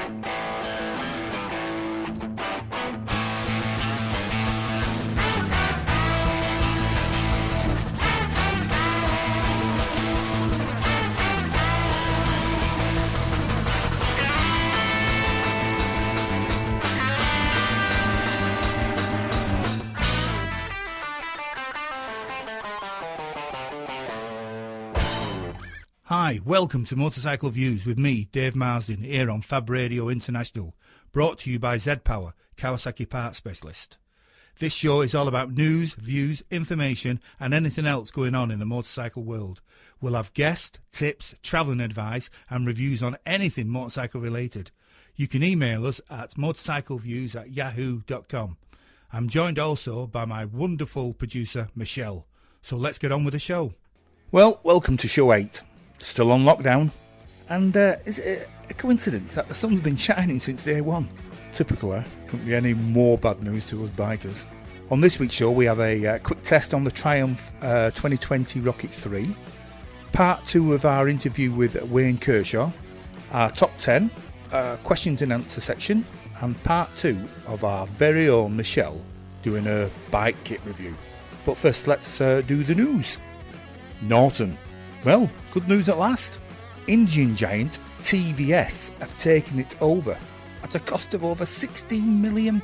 Hi, welcome to Motorcycle Views with me, Dave Marsden, here on Fab Radio International, brought to you by Z-Power, Kawasaki Parts Specialist. This show is all about news, views, information and anything else going on in the motorcycle world. We'll have guests, tips, travelling advice and reviews on anything motorcycle related. You can email us at motorcycleviews@yahoo.com. I'm joined also by my wonderful producer, Michelle. So let's get on with the show. Well, welcome to show 8. Still on lockdown, and is it a coincidence that the sun's been shining since day one? Typical, eh? Couldn't be any more bad news to us bikers. On this week's show we have a quick test on the Triumph 2020 Rocket 3, part 2 of our interview with Wayne Kershaw, our top 10, questions and answer section, and part 2 of our very own Michelle doing a bike kit review. But first let's do the news. Norton. Well, good news at last. Indian giant TVS have taken it over at a cost of over £16 million.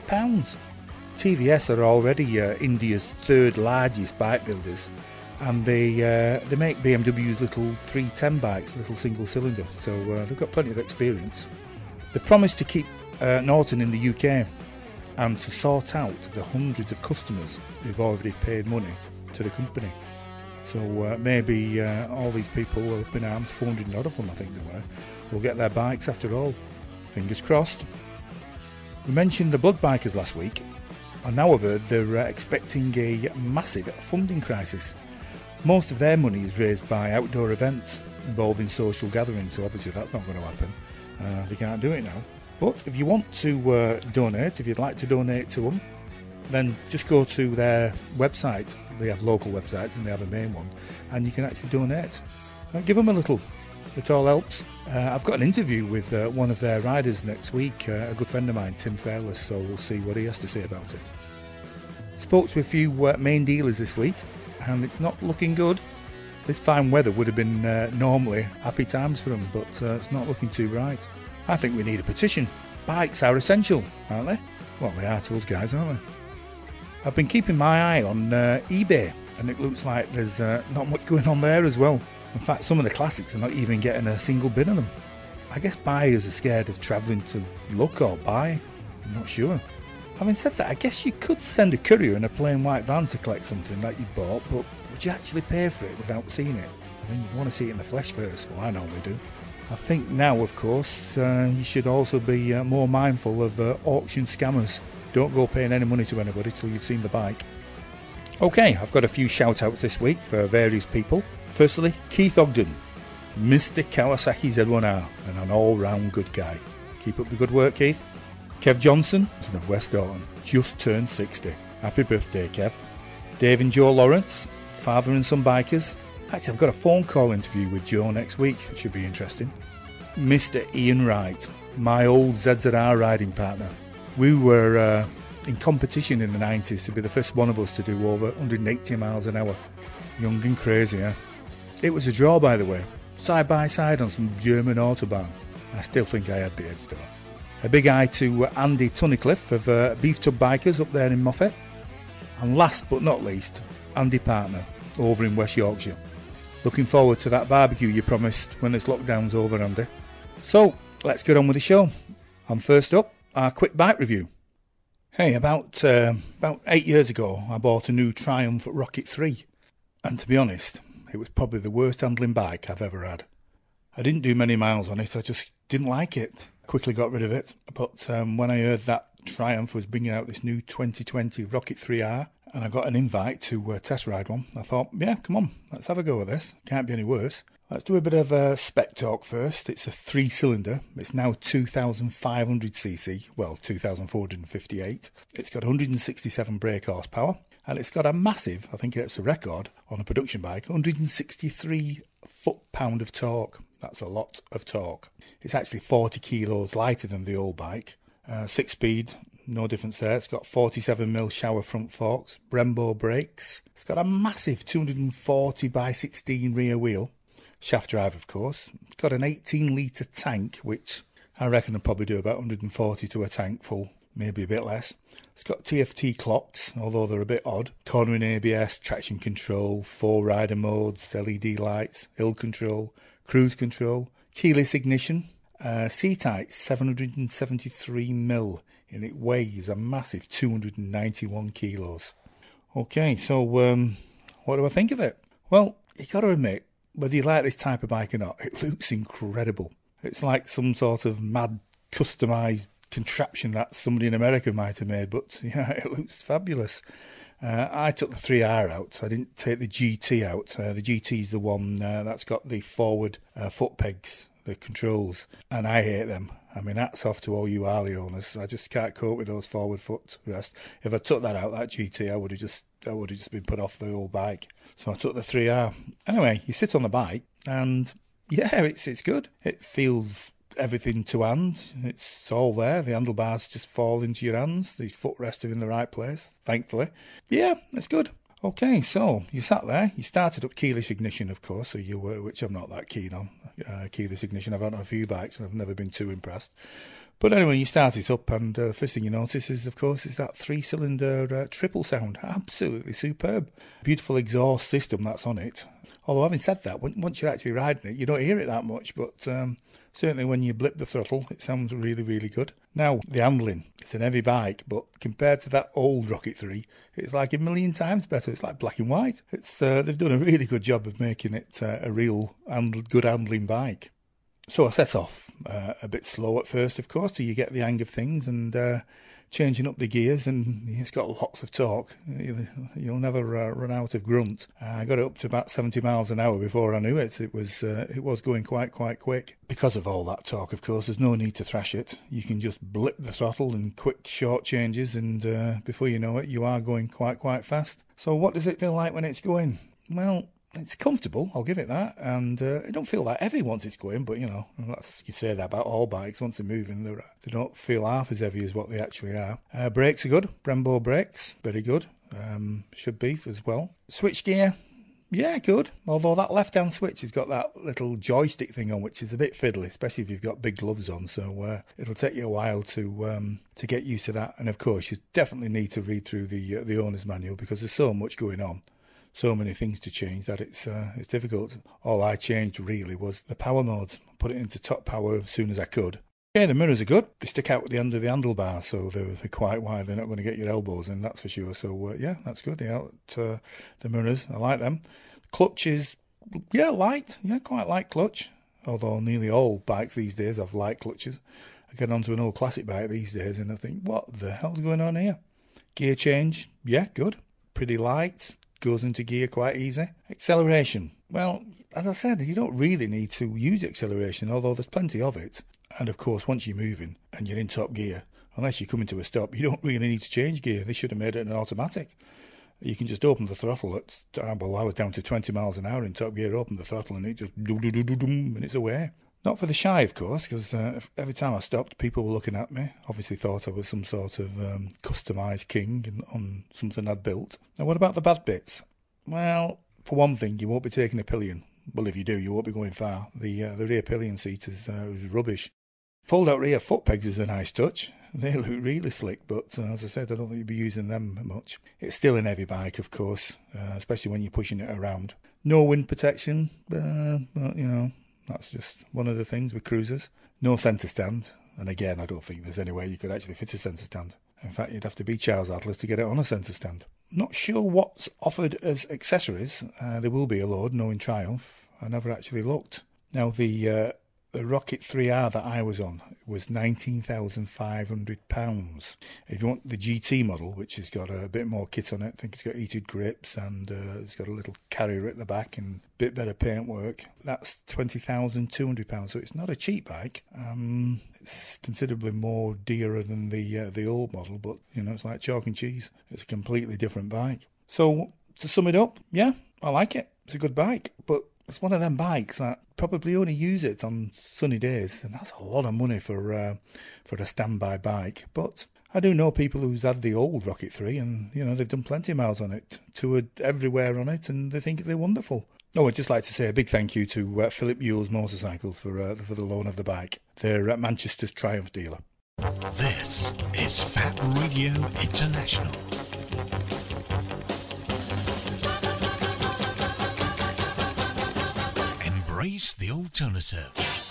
TVS are already India's third largest bike builders, and they make BMW's little 310 bikes, little single cylinder, so they've got plenty of experience. They've promised to keep Norton in the UK and to sort out the hundreds of customers who've already paid money to the company. So maybe all these people up in arms, 400 odd of them I think there were, will get their bikes after all. Fingers crossed. We mentioned the Blood Bikers last week, and now I've heard they're expecting a massive funding crisis. Most of their money is raised by outdoor events involving social gatherings, so obviously that's not going to happen. They can't do it now. But if you want to donate, if you'd like to donate to them, then just go to their website. They have local websites and they have a main one, and you can actually donate. Give them a little, it all helps. I've got an interview with one of their riders next week, a good friend of mine, Tim Fairless, so we'll see what he has to say about it. Spoke to a few main dealers this week, and it's not looking good. This fine weather would have been normally happy times for them, but it's not looking too bright. I think we need a petition. Bikes are essential, aren't they? Well, they are to us guys, aren't they? I've been keeping my eye on eBay, and it looks like there's not much going on there as well. In fact, some of the classics are not even getting a single bid on them. I guess buyers are scared of travelling to look or buy. I'm not sure. Having said that, I guess you could send a courier in a plain white van to collect something that you bought, but would you actually pay for it without seeing it? I mean, you want to see it in the flesh first. Well, I normally do. I think now, of course, you should also be more mindful of auction scammers. Don't go paying any money to anybody till you've seen the bike. Okay, I've got a few shout-outs this week for various people. Firstly, Keith Ogden, Mr. Kawasaki Z1R, and an all-round good guy. Keep up the good work, Keith. Kev Johnson, son of West Dorton, just turned 60. Happy birthday, Kev. Dave and Joe Lawrence, father and son bikers. Actually, I've got a phone call interview with Joe next week. It should be interesting. Mr. Ian Wright, my old ZZR riding partner. We were in competition in the 90s to be the first one of us to do over 180 miles an hour. Young and crazy, eh? It was a draw, by the way. Side by side on some German autobahn. I still think I had the edge though. A big eye to Andy Tunnicliffe of Beef Tub Bikers up there in Moffat. And last but not least, Andy Partner over in West Yorkshire. Looking forward to that barbecue you promised when this lockdown's over, Andy. So, let's get on with the show. And first up, our quick bike review. Hey, about 8 years ago, I bought a new Triumph Rocket 3. And to be honest, it was probably the worst handling bike I've ever had. I didn't do many miles on it, I just didn't like it. Quickly got rid of it. But when I heard that Triumph was bringing out this new 2020 Rocket 3R, and I got an invite to test ride one, I thought, yeah, come on, let's have a go at this. Can't be any worse. Let's do a bit of spec talk first. It's a 3-cylinder. It's now 2,500cc, well, 2,458. It's got 167 brake horsepower, And it's got a massive, I think it's a record on a production bike, 163 foot-pound of torque. That's a lot of torque. It's actually 40 kilos lighter than the old bike. 6-speed, no difference there. It's got 47mm shower front forks, Brembo brakes. It's got a massive 240 by 16 rear wheel. Shaft drive, of course. It's got an 18-litre tank, which I reckon will probably do about 140 to a tank full, maybe a bit less. It's got TFT clocks, although they're a bit odd. Cornering ABS, traction control, 4 rider modes, LED lights, hill control, cruise control, keyless ignition. Seat height 773mm, and it weighs a massive 291 kilos. Okay, so what do I think of it? Well, you got to admit, whether you like this type of bike or not, it looks incredible. It's like some sort of mad customised contraption that somebody in America might have made, but yeah, it looks fabulous. I took the 3R out. I didn't take the GT out. The GT is the one that's got the forward foot pegs, the controls, and I hate them. I mean, hats off to all you Harley owners. I just can't cope with those forward foot rest. If I took that out, that GT, I would have just been put off the old bike. So I took the 3R. Anyway, you sit on the bike, and yeah, it's good. It feels everything to hand. It's all there. The handlebars just fall into your hands. The footrest are in the right place, thankfully. Yeah, it's good. Okay, so you sat there. You started up keyless ignition, of course, so you were, which I'm not that keen on. Keyless ignition. I've had on a few bikes and I've never been too impressed. But anyway, you start it up, and the first thing you notice is, of course, is that 3-cylinder triple sound. Absolutely superb. Beautiful exhaust system that's on it. Although, having said that, once you're actually riding it, you don't hear it that much, but certainly when you blip the throttle, it sounds really, really good. Now, the handling, it's an heavy bike, but compared to that old Rocket 3, it's like a million times better. It's like black and white. They've done a really good job of making it a real good handling bike. So I set off a bit slow at first, of course, till you get the hang of things, and changing up the gears, and it's got lots of torque. You'll never run out of grunt. I got it up to about 70 miles an hour before I knew it. It was going quite quick. Because of all that torque, of course, there's no need to thrash it. You can just blip the throttle in quick, short changes, and before you know it, you are going quite fast. So what does it feel like when it's going? Well, it's comfortable, I'll give it that, and it don't feel that heavy once it's going, but you know, you say that about all bikes. Once they're moving, they don't feel half as heavy as what they actually are. Brakes are good, Brembo brakes, very good, should be as well. Switch gear, yeah, good, although that left-hand switch has got that little joystick thing on, which is a bit fiddly, especially if you've got big gloves on, so it'll take you a while to get used to that. And of course, you definitely need to read through the owner's manual, because there's so much going on. So many things to change that it's difficult. All I changed really was the power modes. Put it into top power as soon as I could. Yeah, the mirrors are good. They stick out at the end of the handlebar, so they're quite wide. They're not going to get your elbows in, that's for sure. So yeah, that's good. The mirrors, I like them. Clutch is, yeah, light. Yeah, quite light clutch. Although nearly all bikes these days have light clutches. I get onto an old classic bike these days and I think, what the hell's going on here? Gear change, yeah, good. Pretty light. Goes into gear quite easy. Acceleration, well, as I said, you don't really need to use acceleration, although there's plenty of it. And of course, once you're moving and you're in top gear, unless you come into a stop, you don't really need to change gear. They should have made it an automatic. You can just open the throttle at, well, I was down to 20 miles an hour in top gear, open the throttle and it just do-do-do-do-dum, and it's away. Not for the shy, of course, because every time I stopped, people were looking at me. Obviously thought I was some sort of customised king on something I'd built. Now, what about the bad bits? Well, for one thing, you won't be taking a pillion. Well, if you do, you won't be going far. The rear pillion seat is rubbish. Fold-out rear foot pegs is a nice touch. They look really slick, but as I said, I don't think you'll be using them much. It's still an heavy bike, of course, especially when you're pushing it around. No wind protection, but, you know, that's just one of the things with cruisers. No centre stand, and again, I don't think there's any way you could actually fit a centre stand. In fact, you'd have to be Charles Atlas to get it on a centre stand. Not sure what's offered as accessories. There will be a load, knowing Triumph. I never actually looked. Now, the Rocket 3R that I was on was £19,500. If you want the GT model, which has got a bit more kit on it, I think it's got heated grips and it's got a little carrier at the back and a bit better paintwork, that's £20,200. So it's not a cheap bike. It's considerably more dearer than the old model, but you know, it's like chalk and cheese. It's a completely different bike. So, to sum it up, yeah, I like it. It's a good bike, but it's one of them bikes that probably only use it on sunny days, and that's a lot of money for a standby bike. But I do know people who's had the old Rocket 3, and they've done plenty of miles on it, toured everywhere on it, and they think they're wonderful. Oh, I'd just like to say a big thank you to Philip Yule's Motorcycles for the loan of the bike. They're at Manchester's Triumph dealer. This is Fat Radio International. Embrace the alternative.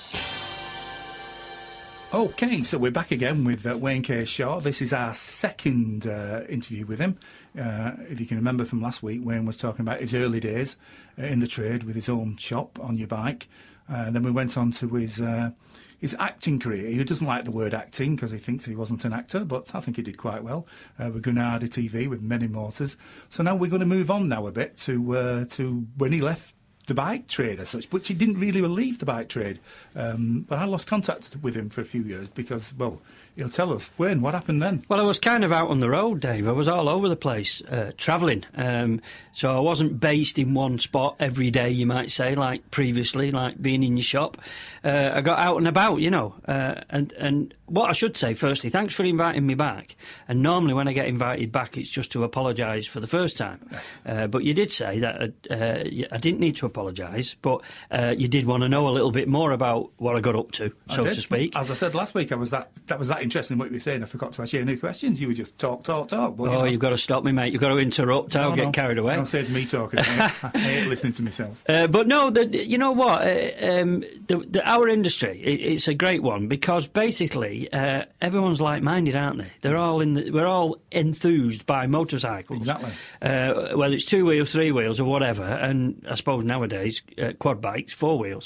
Okay, so we're back again with Wayne Case-Shaw. This is our second interview with him. If you can remember from last week, Wayne was talking about his early days in the trade with his own shop on your bike. Then we went on to his acting career. He doesn't like the word acting because he thinks he wasn't an actor, but I think he did quite well with Granada TV, with Many Motors. So now we're going to move on now a bit to when he left the bike trade as such, which he didn't really leave the bike trade. But I lost contact with him for a few years because, well, he'll tell us. Wayne, what happened then? Well, I was kind of out on the road, Dave. I was all over the place, travelling. So I wasn't based in one spot every day, you might say, like previously, like being in your shop. I got out and about, and what I should say, firstly, thanks for inviting me back. And normally when I get invited back, it's just to apologise for the first time. Yes. But you did say that I didn't need to apologise, but you did want to know a little bit more about what I got up to, so to speak. As I said last week, that was that interesting what you were saying. I forgot to ask you any questions. You were just talk. But, you've got to stop me, mate. You've got to interrupt. I'll get carried away. Don't say to me talking. I hate listening to myself. But no, you know what? Our industry, it's a great one because basically everyone's like-minded, aren't they? We're all enthused by motorcycles. Exactly. Whether it's 2 wheels, 3 wheels, or whatever, and I suppose nowadays quad bikes, 4 wheels,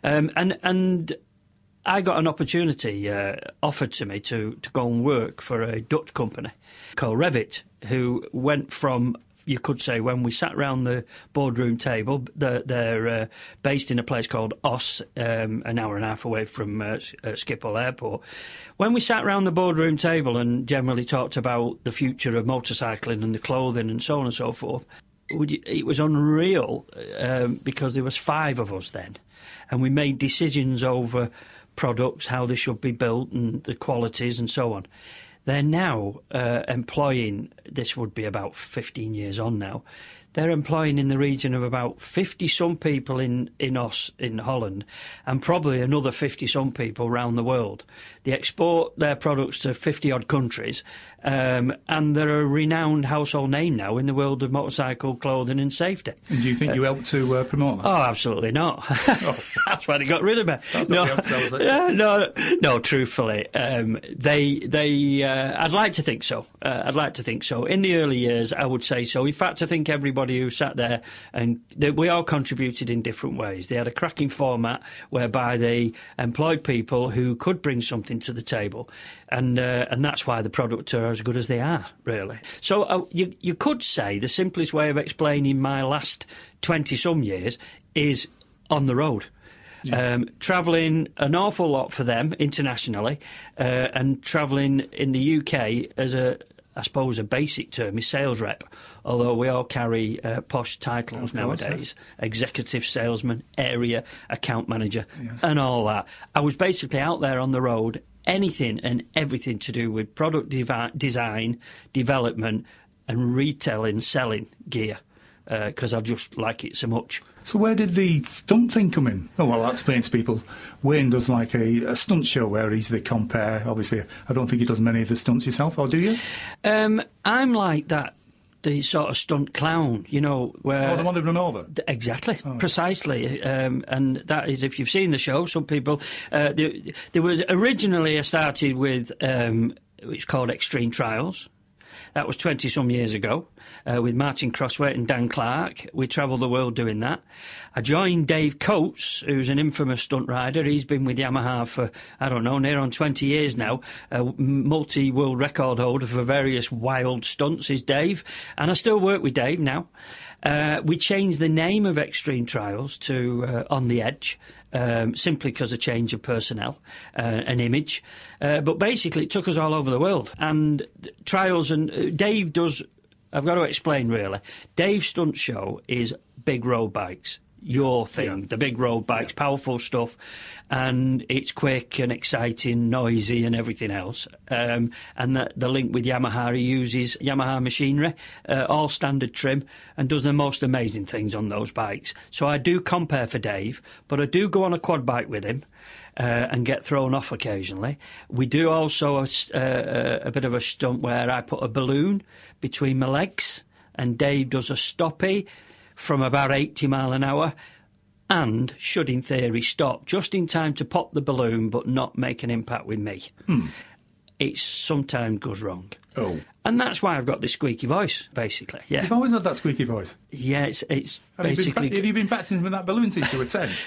and I got an opportunity offered to me to go and work for a Dutch company called Revit, who went from, you could say, when we sat round the boardroom table, they're based in a place called Oss, an hour and a half away from Schiphol Airport. When we sat round the boardroom table and generally talked about the future of motorcycling and the clothing and so on and so forth, it was unreal because there was 5 of us then, and we made decisions over products, how they should be built and the qualities and so on. They're now employing, this would be about 15 years on now, they're employing in the region of about 50-some people in Oss, in Holland, and probably another 50-some people around the world. They export their products to 50-odd countries, and they're a renowned household name now in the world of motorcycle clothing and safety. And do you think you helped to promote that? Oh, absolutely not. Oh. That's why they got rid of me. That's not the answer, no, truthfully. I'd like to think so. In the early years, I would say so. In fact, I think everybody who sat there, and we all contributed in different ways. They had a cracking format whereby they employed people who could bring something to the table, and that's why the products are as good as they are, really. So you could say the simplest way of explaining my last 20-some years is on the road. Yeah. Travelling an awful lot for them internationally, and travelling in the UK as I suppose a basic term is sales rep, although we all carry posh titles nowadays, yes. Executive salesman, area account manager, yes. And all that. I was basically out there on the road, anything and everything to do with product design, development and retailing, selling gear, because I just like it so much. So where did the stunt thing come in? Oh, well, I'll explain to people. Wayne does like a stunt show where he's the compare. Obviously, I don't think he does many of the stunts yourself, or do you? I'm like that, the sort of stunt clown, where... Oh, the one they've run over? Exactly, precisely. And that is, if you've seen the show, some people... there was originally, I started with, it's called Extreme Trials. That was 20-some years ago, with Martin Crosswaite and Dan Clark. We travelled the world doing that. I joined Dave Coates, who's an infamous stunt rider. He's been with Yamaha for, near on 20 years now. A multi-world record holder for various wild stunts is Dave. And I still work with Dave now. We changed the name of Extreme Trials to On the Edge, simply because of change of personnel, an image. But basically, it took us all over the world. And trials, and Dave does I've got to explain, really. Dave's stunt show is big road bikes. Your thing, the big road bikes, powerful stuff, and it's quick and exciting, noisy and everything else. And the link with Yamaha, he uses Yamaha machinery, all standard trim, and does the most amazing things on those bikes. So I do compare for Dave, but I do go on a quad bike with him. And get thrown off occasionally. We do also a bit of a stunt where I put a balloon between my legs, and Dave does a stoppie from about 80 mile an hour, and should in theory stop just in time to pop the balloon but not make an impact with me. It sometimes goes wrong. Oh. And that's why I've got this squeaky voice, basically. Yeah. You've always had that squeaky voice? Yeah, it's basically... Have you been practising with that balloon since you were 10?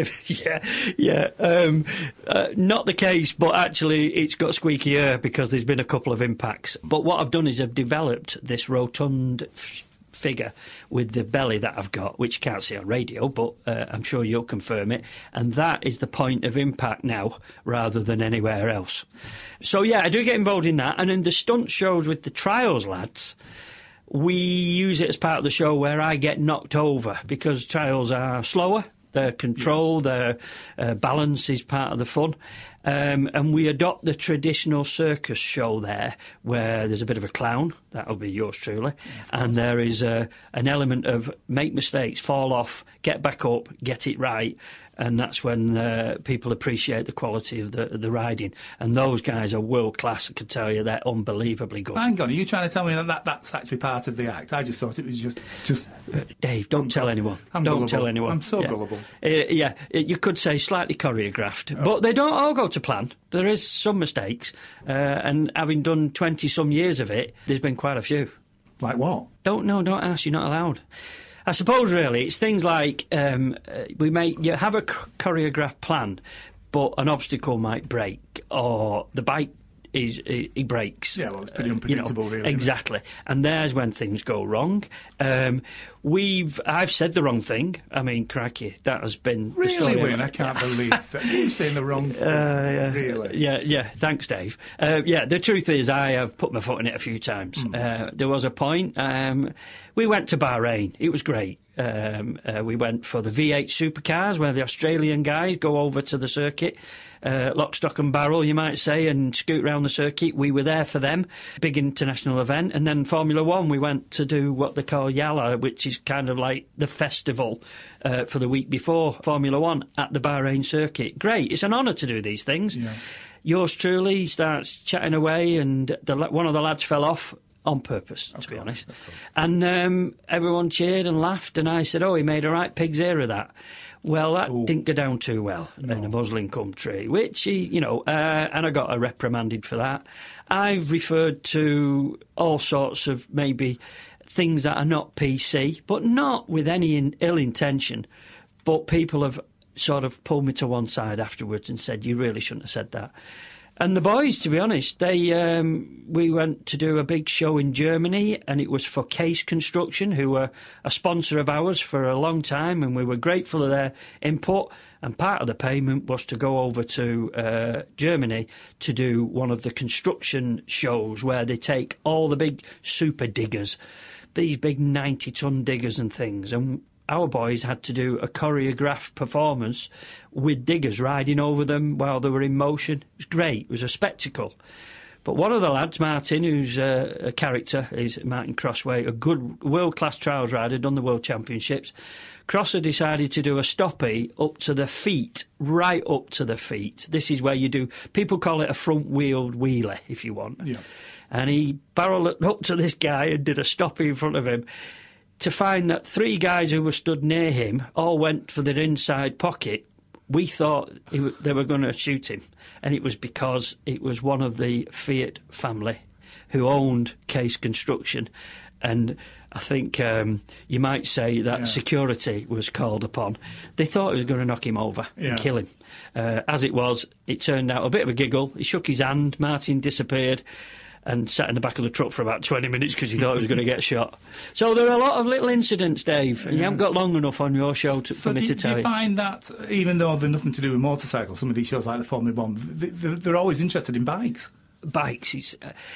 Yeah. Not the case, but actually it's got squeakier because there's been a couple of impacts. But what I've done is I've developed this rotund figure with the belly that I've got, which you can't see on radio, but I'm sure you'll confirm it, and that is the point of impact now rather than anywhere else. So yeah, I do get involved in that, and in the stunt shows with the trials lads, we use it as part of the show where I get knocked over because trials are slower, their control, their balance is part of the fun. And we adopt the traditional circus show there, where there's a bit of a clown, that'll be yours truly, and there is an element of make mistakes, fall off, get back up, get it right, and that's when people appreciate the quality of the riding. And those guys are world class, I can tell you, they're unbelievably good. Hang on, are you trying to tell me that's actually part of the act? I just thought it was just... Dave, don't tell anyone. Don't tell anyone. I'm so gullible. You could say slightly choreographed, but they don't all go to plan. There is some mistakes, and having done 20-some years of it, there's been quite a few. Like what? Don't ask, you're not allowed. I suppose, really, it's things like you have a choreographed plan, but an obstacle might break, or the bike he breaks. Yeah, well, it's pretty unpredictable, really. Exactly. And there's when things go wrong. I've said the wrong thing. I mean, crikey, that has been really, the story. Wayne, I can't believe that you're saying the wrong thing. Really? Yeah. Thanks, Dave. The truth is, I have put my foot in it a few times. There was a point. We went to Bahrain. It was great. We went for the V8 supercars, where the Australian guys go over to the circuit, lock, stock and barrel, you might say, and scoot around the circuit. We were there for them, big international event. And then Formula One, we went to do what they call Yala, which is kind of like the festival for the week before Formula One at the Bahrain circuit. Great, it's an honour to do these things. Yeah. Yours truly starts chatting away, and one of the lads fell off on purpose, to be honest. And everyone cheered and laughed, and I said, he made a right pig's ear of that. Well, that didn't go down too well in a Muslim country, which and I got reprimanded for that. I've referred to all sorts of maybe things that are not PC, but not with any ill intention, but people have sort of pulled me to one side afterwards and said, you really shouldn't have said that. And the boys, to be honest, we went to do a big show in Germany, and it was for Case Construction, who were a sponsor of ours for a long time, and we were grateful of their input. And part of the payment was to go over to Germany to do one of the construction shows where they take all the big super diggers, these big 90-ton diggers and things, and our boys had to do a choreographed performance with diggers riding over them while they were in motion. It was great. It was a spectacle. But one of the lads, Martin, who's a character, is Martin Crossway, a good world-class trials rider, done the World Championships. Crosser decided to do a stoppie up to the feet, right up to the feet. This is where you do, people call it a front-wheeled wheelie, if you want. Yeah. And he barreled up to this guy and did a stoppie in front of him, to find that three guys who were stood near him all went for their inside pocket. We thought they were going to shoot him, and it was because it was one of the Fiat family who owned Case Construction, and I think you might say that security was called upon. They thought it was going to knock him over and kill him. As it was, it turned out a bit of a giggle. He shook his hand, Martin disappeared, and sat in the back of the truck for about 20 minutes because he thought he was going to get shot. So there are a lot of little incidents, Dave, and you haven't got long enough on your show for me to tell you. Do you find that, even though they're nothing to do with motorcycles, some of these shows like the Formula One, they're always interested in bikes? Bikes.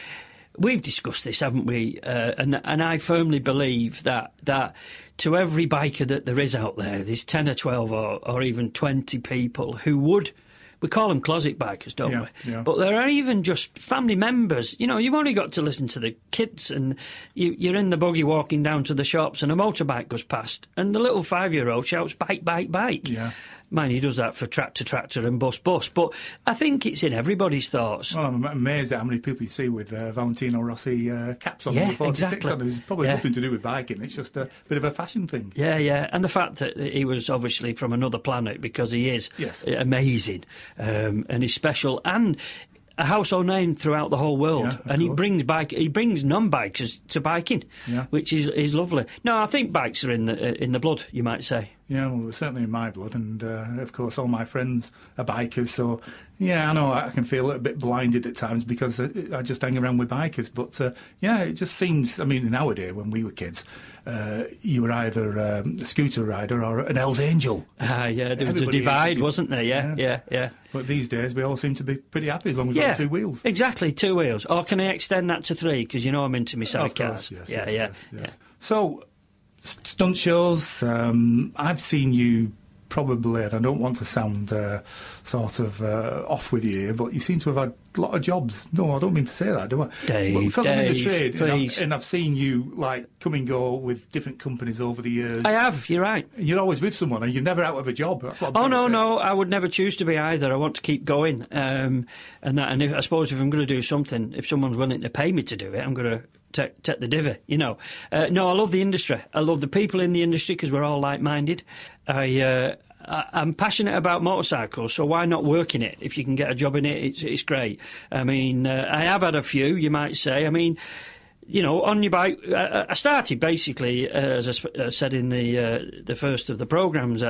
we've discussed this, haven't we? And I firmly believe that to every biker that there is out there, there's 10 or 12 or even 20 people who would. We call them closet bikers, don't we? Yeah. But there are even just family members. You know, you've only got to listen to the kids, and you're in the buggy walking down to the shops, and a motorbike goes past, and the little 5-year-old shouts, "Bike, bike, bike." Yeah. Mind, he does that for tractor, and bus. But I think it's in everybody's thoughts. Well, I'm amazed at how many people you see with Valentino Rossi caps on, Yeah, the 46 exactly. on. There's probably Yeah. nothing to do with biking. It's just a bit of a fashion thing. Yeah, and the fact that he was obviously from another planet, because he is Yes. amazing, and he's special, and a household name throughout the whole world. Yeah, of and he course. brings non-bikers to biking, Yeah. which is lovely. No, I think bikes are in the blood, you might say. Yeah, well, it's certainly in my blood, and of course all my friends are bikers, so yeah, I know I can feel a little bit blinded at times because I just hang around with bikers, but yeah, it just seems, I mean, nowadays when we were kids, you were either a scooter rider or an Hells Angel. Yeah, there was a Everybody divide, hated it. wasn't there? Yeah. But these days we all seem to be pretty happy as long as we've got 2 wheels. Exactly, 2 wheels. Or can I extend that to 3? Because you know I'm into my Of sidecars. course, yes, Yeah. yes. So, stunt shows, I've seen you probably, and I don't want to sound sort of off with you here, but you seem to have had a lot of jobs. No, I don't mean to say that, do I? Dave, But because I'm in the Dave, trade, please. and I've seen you like come and go with different companies over the years. I have, you're right. You're always with someone, and you're never out of a job. That's what I'm Oh, trying to say. no, I would never choose to be either. I want to keep going. And I suppose if I'm going to do something, if someone's willing to pay me to do it, I'm going to take the divvy, you know. No, I love the industry. I love the people in the industry because we're all like-minded. I'm passionate about motorcycles, so why not work in it? If you can get a job in it, it's great. I mean, I have had a few, you might say. I mean, you know, on your bike, I started basically, as I said in the first of the programmes,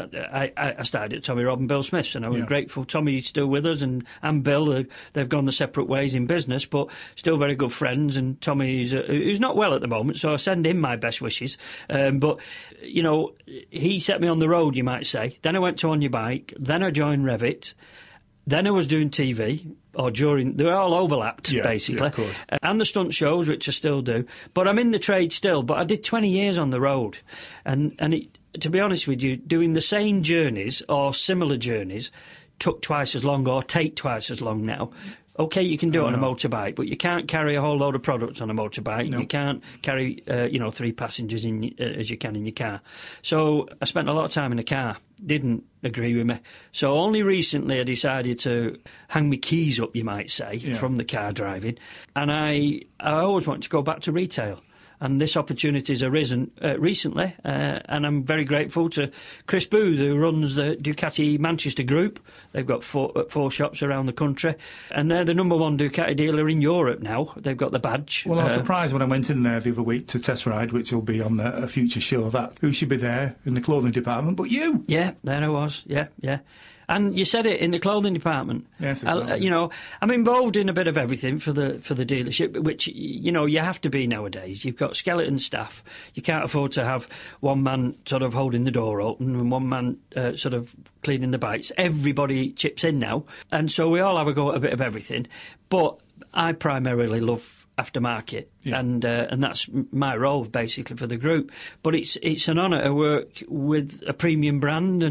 I started at Tommy Robb and Bill Smith's, and I was grateful Tommy's still with us, and Bill, they've gone their separate ways in business, but still very good friends, and Tommy's who's not well at the moment, so I send him my best wishes. But, you know, he set me on the road, you might say. Then I went to On Your Bike, then I joined Revit, then I was doing TV, or during, they were all overlapped, basically. Yeah, of course. And the stunt shows, which I still do. But I'm in the trade still, but I did 20 years on the road. And it, to be honest with you, doing the same journeys or similar journeys took twice as long or take twice as long now. OK, you can do it on a motorbike, but you can't carry a whole load of products on a motorbike. No. You can't carry, 3 passengers in as you can in your car. So I spent a lot of time in the car. Didn't agree with me. So only recently I decided to hang my keys up, you might say, from the car driving. And I always wanted to go back to retail. And this opportunity has arisen recently, and I'm very grateful to Chris Booth, who runs the Ducati Manchester Group. They've got 4 shops around the country, and they're the #1 Ducati dealer in Europe now. They've got the badge. Well, I was surprised when I went in there the other week to test ride, which will be on a future show, that who should be there in the clothing department but you. Yeah, there I was. Yeah. And you said it, in the clothing department. Yes, exactly. I'm involved in a bit of everything for the dealership, which, you know, you have to be nowadays. You've got skeleton staff. You can't afford to have one man sort of holding the door open and one man sort of cleaning the bikes. Everybody chips in now. And so we all have a go at a bit of everything. But I primarily love aftermarket, and that's my role basically for the group. But it's an honour to work with a premium brand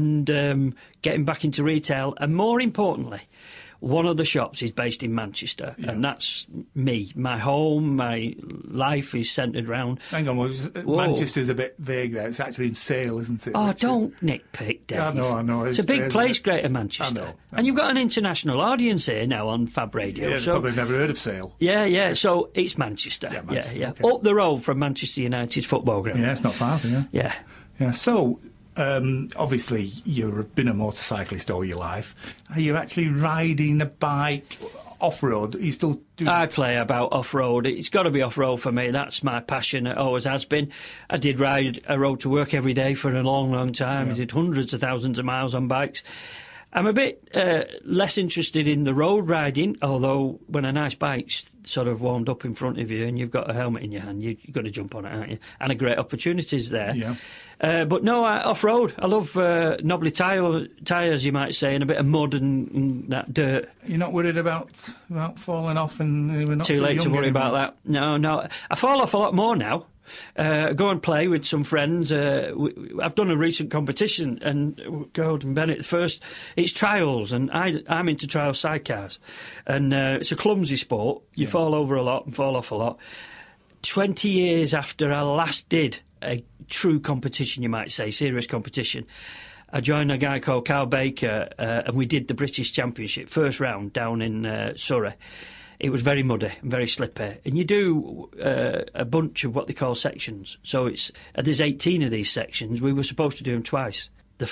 and getting back into retail, and more importantly, one of the shops is based in Manchester, and that's me. My home, my life is centred around... Hang on, Manchester's a bit vague there. It's actually in Sale, isn't it? Oh, don't nitpick, Dave. I know. It's a big place, Greater Manchester. I know. And you've got an international audience here now on Fab Radio. Yeah, so probably never heard of Sale. Yeah, so it's Manchester. Yeah, Manchester, yeah. okay. Up the road from Manchester United football ground. Yeah, it's not far, Yeah. Yeah, so... obviously, you've been a motorcyclist all your life. Are you actually riding a bike off-road? Are you still doing... I play about off-road. It's got to be off-road for me. That's my passion. It always has been. I did ride a road to work every day for a long, long time. I did hundreds of thousands of miles on bikes. I'm a bit less interested in the road riding, although when a nice bike's sort of warmed up in front of you and you've got a helmet in your hand, you've got to jump on it, aren't you? And a great opportunities there. Yeah. But no, off-road. I love knobbly tyres, you might say, and a bit of mud and that dirt. You're not worried about falling off, and we're not Too late to worry anymore. about that. No. I fall off a lot more now. Go and play with some friends. I've done a recent competition, and Gordon Bennett first. It's trials, and I'm into trial sidecars, and it's a clumsy sport. You fall over a lot and fall off a lot. 20 years after I last did a true competition, you might say, serious competition, I joined a guy called Carl Baker, and we did the British Championship, first round down in Surrey. It was very muddy and very slippy. And you do a bunch of what they call sections. So there's 18 of these sections. We were supposed to do them twice. The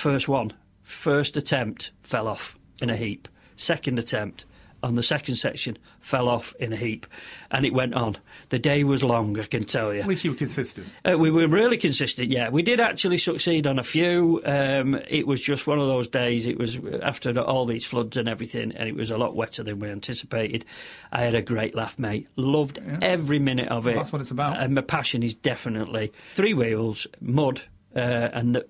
first attempt, fell off in a heap. Second attempt, on the second section, fell off in a heap. And it went on. The day was long, I can tell you. At least you were consistent. We were really consistent, yeah. We did actually succeed on a few. It was just one of those days. It was after all these floods and everything, and it was a lot wetter than we anticipated. I had a great laugh, mate. Loved every minute of it. Well, that's what it's about. And my passion is definitely 3 wheels, mud, and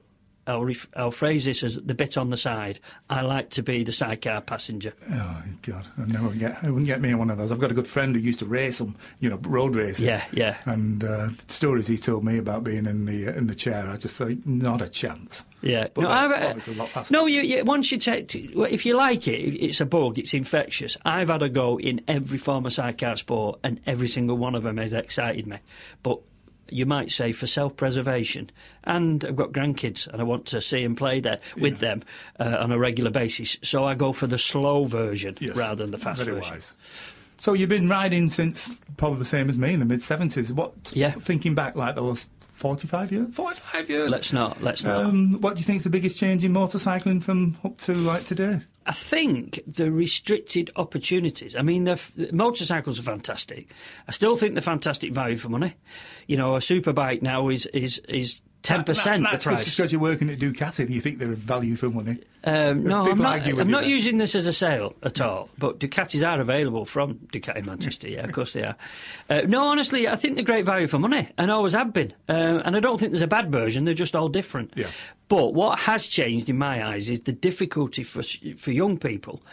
I'll phrase this as the bit on the side. I like to be the sidecar passenger. Oh, God. I wouldn't get me in one of those. I've got a good friend who used to race them, road racing. Yeah. And the stories he told me about being in the chair, I just thought, not a chance. Yeah. But obviously a lot faster. No, once you take... If you like it, it's a bug, it's infectious. I've had a go in every form of sidecar sport, and every single one of them has excited me. But you might say for self-preservation, and I've got grandkids and I want to see and play there with them on a regular basis, so I go for the slow version rather than the fast very version. Wise. So you've been riding since probably the same as me in the mid-70s. Thinking back like those 45 years? 45 years! Let's not. What do you think is the biggest change in motorcycling from up to like today? I think the restricted opportunities. I mean, the motorcycles are fantastic. I still think they're fantastic value for money. A superbike now is 10% the price. Just because you're working at Ducati, do you think they're value for money? No, I'm not using this as a sale at all. But Ducatis are available from Ducati Manchester. Yeah, of course they are. No, honestly, I think they're great value for money, and always have been. And I don't think there's a bad version. They're just all different. Yeah. But what has changed in my eyes is the difficulty for young people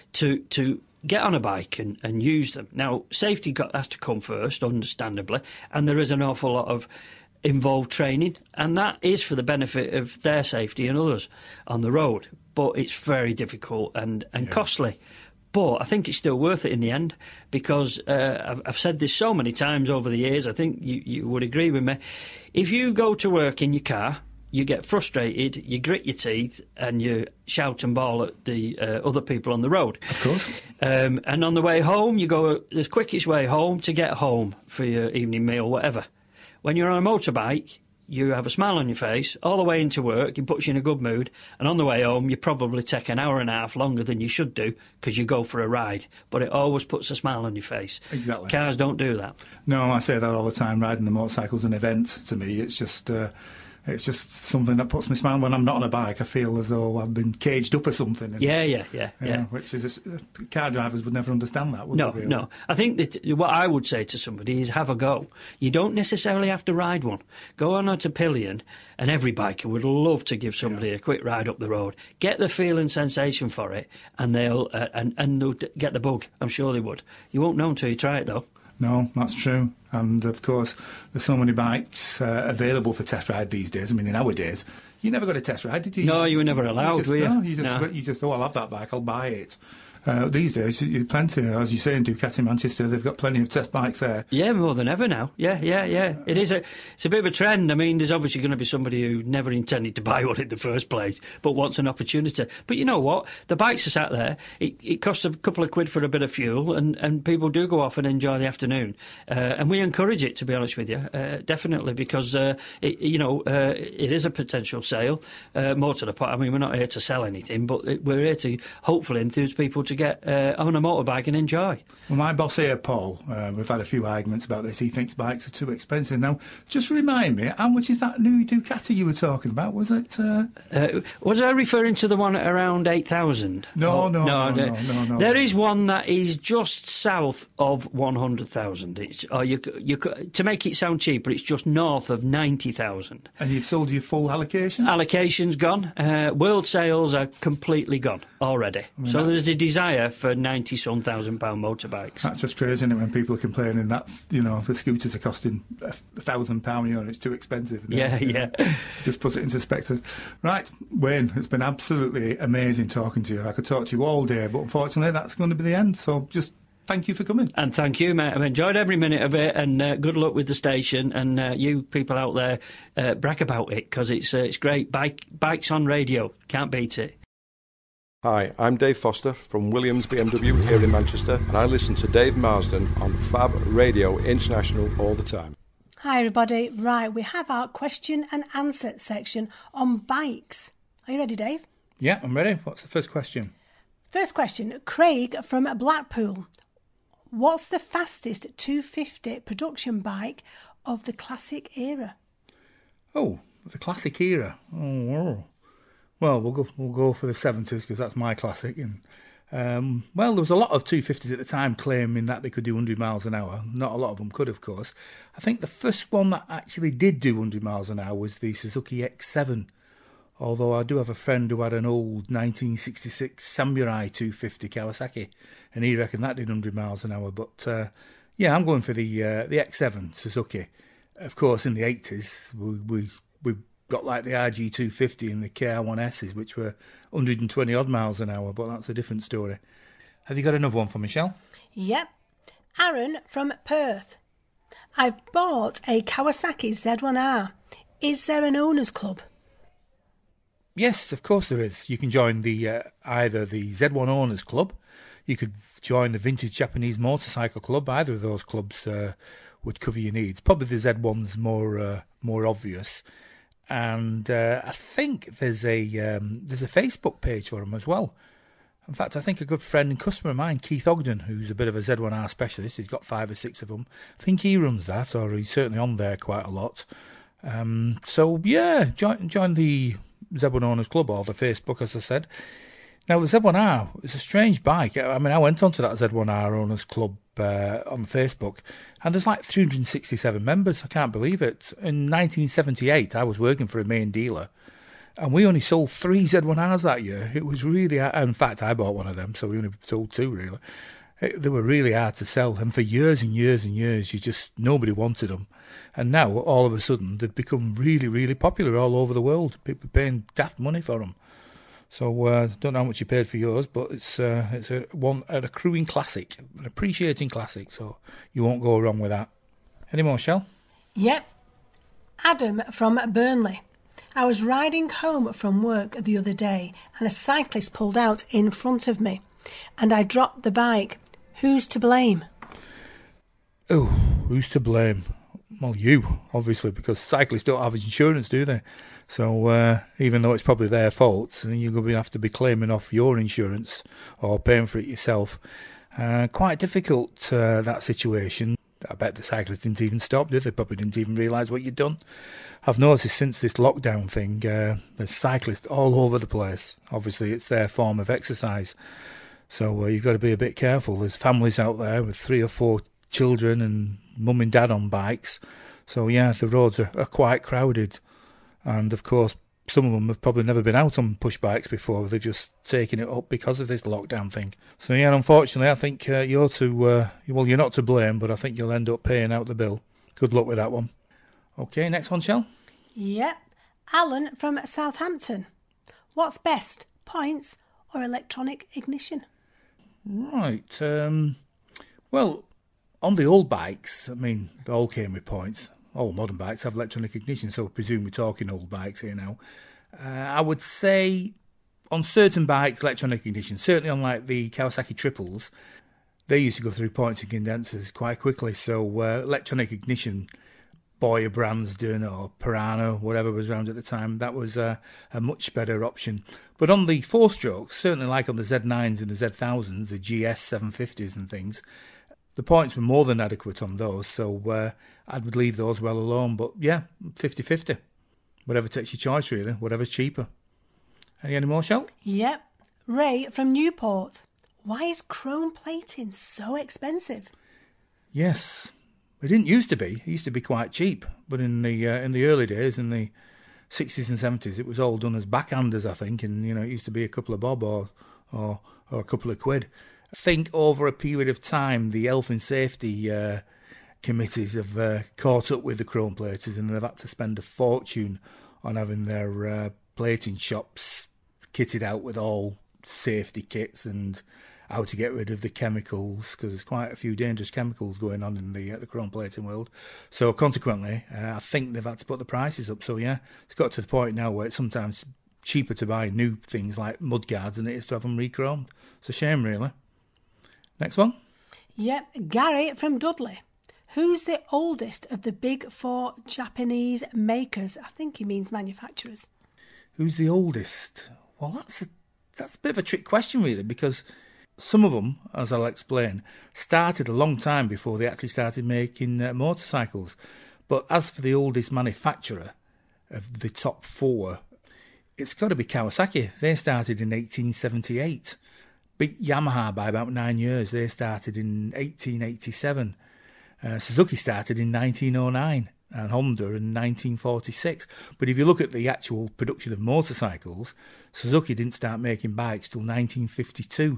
to get on a bike and use them. Now, safety has to come first, understandably, and there is an awful lot of involved training, and that is for the benefit of their safety and others on the road. But it's very difficult and costly. But I think it's still worth it in the end, because I've said this so many times over the years, I think you would agree with me. If you go to work in your car, you get frustrated, you grit your teeth, and you shout and bawl at the other people on the road. Of course. And on the way home, you go the quickest way home to get home for your evening meal, whatever. When you're on a motorbike, you have a smile on your face all the way into work, it puts you in a good mood, and on the way home you probably take an hour and a half longer than you should do because you go for a ride, but it always puts a smile on your face. Exactly. Cars don't do that. No, I say that all the time. Riding the motorcycle's an event to me. It's just something that puts me smiling. When I'm not on a bike, I feel as though I've been caged up or something. Yeah. Which is car drivers would never understand that, would they? Really? No. I think that what I would say to somebody is have a go. You don't necessarily have to ride one. Go on to pillion, and every biker would love to give somebody a quick ride up the road. Get the feel and sensation for it, and they'll get the bug. I'm sure they would. You won't know until you try it, though. No, that's true. And, of course, there's so many bikes available for test ride these days. I mean, in our days, you never got a test ride, did you? No, you were never allowed, were you? No, you just thought, I'll have that bike, I'll buy it. These days, plenty, as you say, in Ducati Manchester, they've got plenty of test bikes there. Yeah, more than ever now. Yeah. It is it's a bit of a trend. I mean, there's obviously going to be somebody who never intended to buy one in the first place, but wants an opportunity. But you know what? The bikes are sat there. It costs a couple of quid for a bit of fuel, and people do go off and enjoy the afternoon. And we encourage it, to be honest with you, definitely, because it is a potential sale. More to the point, I mean, we're not here to sell anything, but we're here to hopefully enthuse people to to get on a motorbike and enjoy. Well, my boss here, Paul, we've had a few arguments about this. He thinks bikes are too expensive. Now, just remind me, how much is that new Ducati you were talking about? Was it... Was I referring to the one at around 8,000? No. There is one that is just south of 100,000. To make it sound cheaper, it's just north of 90,000. And you've sold your full allocation? Allocation's gone. World sales are completely gone already. So there's a desire for 90-some £1,000 motorbikes. That's just crazy, isn't it, when people are complaining that, the scooters are costing £1,000, and it's too expensive. Yeah. Just puts it into perspective. Right, Wayne, it's been absolutely amazing talking to you. I could talk to you all day, but unfortunately that's going to be the end. So just thank you for coming. And thank you, mate. I've enjoyed every minute of it, and good luck with the station. And you people out there, brag about it, because it's great. Bikes on radio, can't beat it. Hi, I'm Dave Foster from Williams BMW here in Manchester, and I listen to Dave Marsden on Fab Radio International all the time. Hi everybody. Right, we have our question and answer section on bikes. Are you ready, Dave? Yeah, I'm ready. What's the first question? First question, Craig from Blackpool. What's the fastest 250 production bike of the classic era? Oh, the classic era. Oh, well, we'll go for the 70s because that's my classic. And there was a lot of 250s at the time claiming that they could do 100 miles an hour. Not a lot of them could, of course. I think the first one that actually did do 100 miles an hour was the Suzuki X7. Although I do have a friend who had an old 1966 Samurai 250 Kawasaki, and he reckoned that did 100 miles an hour. But I'm going for the X7 Suzuki. Of course, in the 80s, we got like the RG250 and the KR1Ss, which were 120 odd miles an hour, but that's a different story. Have you got another one for Michelle? Yep. Aaron from Perth. I've bought a Kawasaki Z1R. Is there an owners club? Yes, of course there is. You can join the either the Z1 Owners Club, you could join the Vintage Japanese Motorcycle Club. Either of those clubs would cover your needs. Probably the Z1's more obvious. And I think there's a Facebook page for them as well. In fact, I think a good friend and customer of mine, Keith Ogden, who's a bit of a Z1R specialist, he's got 5 or 6 of them. I think he runs that, or he's certainly on there quite a lot. Join the Z1 Owners Club or the Facebook, as I said. Now, the Z1R is a strange bike. I mean, I went onto that Z1R Owners Club on Facebook, and there's like 367 members. I can't believe it. In 1978, I was working for a main dealer, and we only sold 3 Z1Rs that year. It was really... In fact, I bought one of them, so we only sold 2, really. They were really hard to sell, and for years and years and years, nobody wanted them. And now, all of a sudden, they've become really, really popular all over the world. People are paying daft money for them. So, don't know how much you paid for yours, but it's an accruing classic, an appreciating classic, so you won't go wrong with that. Any more, Shell? Yep. Adam from Burnley. I was riding home from work the other day, and a cyclist pulled out in front of me, and I dropped the bike. Who's to blame? Oh, who's to blame? Well, you, obviously, because cyclists don't have insurance, do they? So even though it's probably their fault, you're going to have to be claiming off your insurance or paying for it yourself. Quite difficult, that situation. I bet the cyclists didn't even stop, did they? Probably didn't even realise what you'd done. I've noticed since this lockdown thing, there's cyclists all over the place. Obviously, it's their form of exercise. So you've got to be a bit careful. There's families out there with 3 or 4 children and mum and dad on bikes. So, yeah, the roads are quite crowded. And, of course, some of them have probably never been out on push bikes before. They're just taking it up because of this lockdown thing. So, yeah, unfortunately, I think you're not to blame, but I think you'll end up paying out the bill. Good luck with that one. OK, next one, Shell? Yep. Alan from Southampton. What's best, points or electronic ignition? Right. Well, on the old bikes, I mean, they all came with points. All modern bikes have electronic ignition, so I presume we're talking old bikes here now. I would say on certain bikes, electronic ignition, certainly on like the Kawasaki triples, they used to go through points and condensers quite quickly. So electronic ignition, Boyer Branston or Pirano, whatever was around at the time. That was a much better option. But on the four-strokes, certainly like on the Z9s and the Z1000s, the GS 750s and things, the points were more than adequate on those, so I would leave those well alone. But yeah, 50-50. Whatever takes your choice, really. Whatever's cheaper. Any more, Shell? Yep. Ray from Newport. Why is chrome plating so expensive? Yes. It didn't used to be. It used to be quite cheap. But in the early days, in the 60s and 70s, it was all done as backhanders, I think. And, it used to be a couple of bob or a couple of quid. I think over a period of time, the health and safety committees have caught up with the chrome platers, and they've had to spend a fortune on having their plating shops kitted out with all safety kits and how to get rid of the chemicals, because there's quite a few dangerous chemicals going on in the chrome plating world. So consequently, I think they've had to put the prices up. So yeah, it's got to the point now where it's sometimes cheaper to buy new things like mudguards than it is to have them re-chromed. It's a shame, really. Next one. Yep, Gary from Dudley. Who's the oldest of the big four Japanese makers? I think he means manufacturers. Who's the oldest? Well, that's a bit of a trick question, really, because some of them, as I'll explain, started a long time before they actually started making motorcycles. But as for the oldest manufacturer of the top four, it's got to be Kawasaki. They started in 1878. Beat Yamaha by about 9 years. They started in 1887. Suzuki started in 1909 and Honda in 1946. But if you look at the actual production of motorcycles, Suzuki didn't start making bikes till 1952.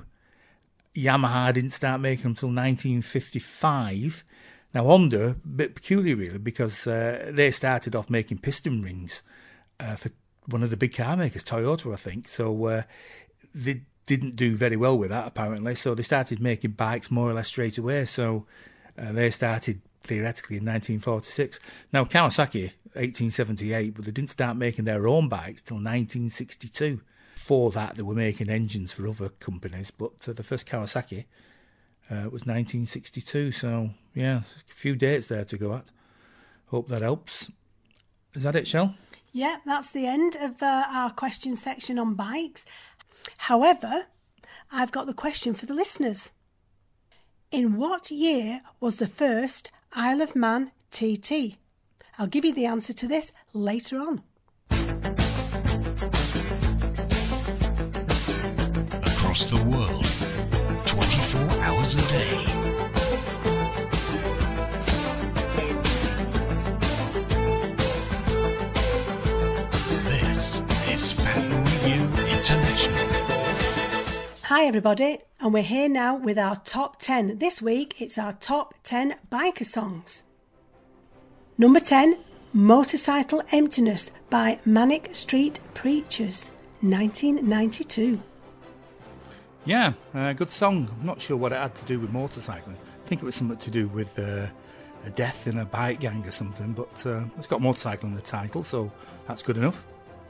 Yamaha didn't start making them till 1955. Now Honda, a bit peculiar really, because they started off making piston rings for one of the big car makers, Toyota, I think. So they didn't do very well with that, apparently. So they started making bikes more or less straight away. So they started theoretically in 1946. Now Kawasaki, 1878, but they didn't start making their own bikes till 1962. Before that, they were making engines for other companies, but the first Kawasaki was 1962. So yeah, a few dates there to go at. Hope that helps. Is that it, Shell? Yeah, that's the end of our question section on bikes. However, I've got the question for the listeners. In what year was the first Isle of Man TT? I'll give you the answer to this later on. Across the world, 24 hours a day. This is Fat Radio International. Hi everybody, and we're here now with our top 10. This week it's our top 10 biker songs. Number 10, Motorcycle Emptiness by Manic Street Preachers, 1992. Yeah, good song. I'm not sure what it had to do with motorcycling. I think it was something to do with a death in a bike gang or something, but it's got motorcycle in the title, so that's good enough.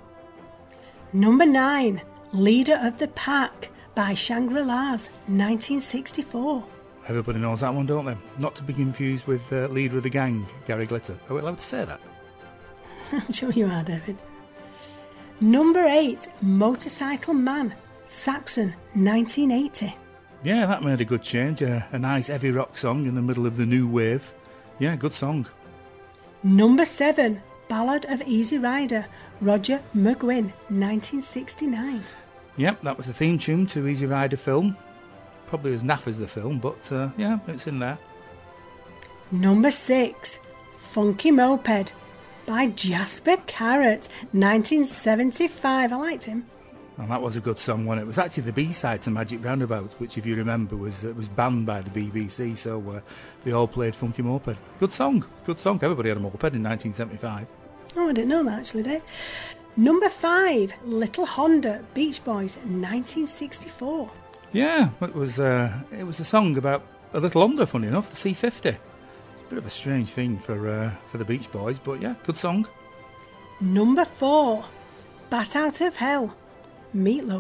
Number 9, Leader of the Pack by Shangri-La's, 1964. Everybody knows that one, don't they? Not to be confused with Leader of the Gang, Gary Glitter. Are we allowed to say that? I'm sure you are, David. Number 8, Motorcycle Man, Saxon, 1980. Yeah, that made a good change. A nice heavy rock song in the middle of the new wave. Yeah, good song. Number 7, Ballad of Easy Rider, Roger McGuinn, 1969. Yep, that was the theme tune to Easy Rider film. Probably as naff as the film, but yeah, it's in there. Number 6, Funky Moped by Jasper Carrot, 1975. I liked him. And that was a good song, wasn't it? It was actually the B-side to Magic Roundabout, which, if you remember, was banned by the BBC, so they all played Funky Moped. Good song, good song. Everybody had a moped in 1975. Oh, I didn't know that, actually, Dave. Number 5, Little Honda, Beach Boys, 1964. Yeah, it was a song about a little Honda, funny enough, the C50. It's a bit of a strange thing for the Beach Boys, but yeah, good song. Number 4, Bat Out of Hell, Meatloaf,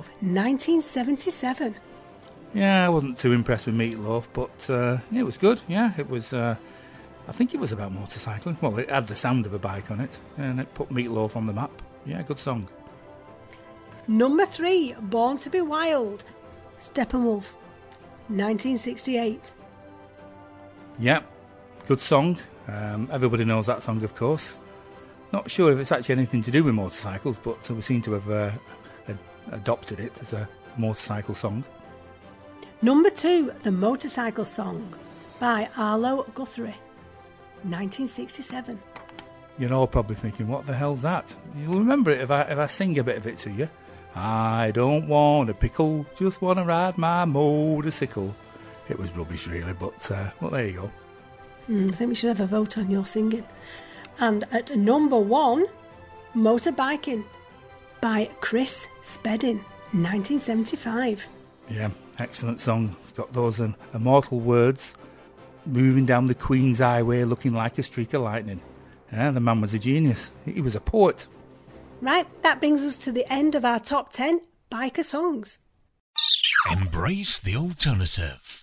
1977. Yeah, I wasn't too impressed with Meatloaf, but it was good. Yeah, it was I think it was about motorcycling. Well, it had the sound of a bike on it, and it put Meatloaf on the map. Yeah, good song. Number 3, Born to be Wild, Steppenwolf, 1968. Yeah, good song. Everybody knows that song, of course. Not sure if it's actually anything to do with motorcycles, but we seem to have adopted it as a motorcycle song. Number 2, The Motorcycle Song by Arlo Guthrie, 1967. You're all probably thinking, what the hell's that? You'll remember it if I sing a bit of it to you. I don't want a pickle, just want to ride my motorcycle. It was rubbish, really, but well, there you go. I think we should have a vote on your singing. And at number 1, Motorbiking by Chris Spedding, 1975. Yeah, excellent song. It's got those immortal words, moving down the Queen's Highway looking like a streak of lightning. Yeah, the man was a genius. He was a poet. Right, that brings us to the end of our top 10 biker songs. Embrace the alternative.